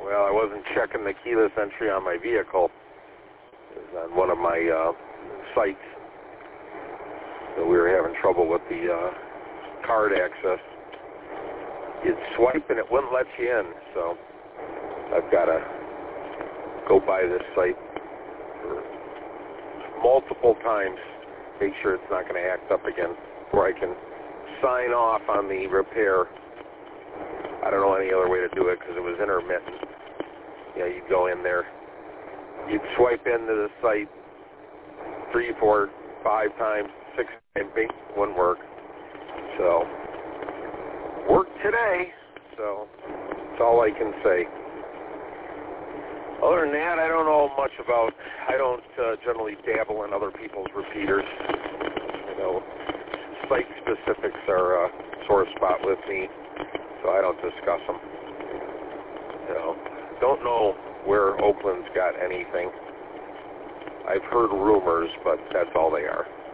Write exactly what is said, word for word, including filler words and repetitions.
Well, I wasn't checking the keyless entry on my vehicle. It was on one of my uh, sites. So we were having trouble with the uh, card access. You'd swipe and it wouldn't let you in. So I've got to go by this site for multiple times, make sure it's not going to act up again, before I can sign off on the repair. I don't know any other way to do it because it was intermittent. Yeah, you'd go in there, you'd swipe into the site three, four, five times, six times, bing, wouldn't work. So, worked today, so that's all I can say. Other than that, I don't know much about, I don't uh, generally dabble in other people's repeaters. You know, site specifics are a sore spot with me, so I don't discuss them. You know, don't know where Oakland's got anything. I've heard rumors, but that's all they are.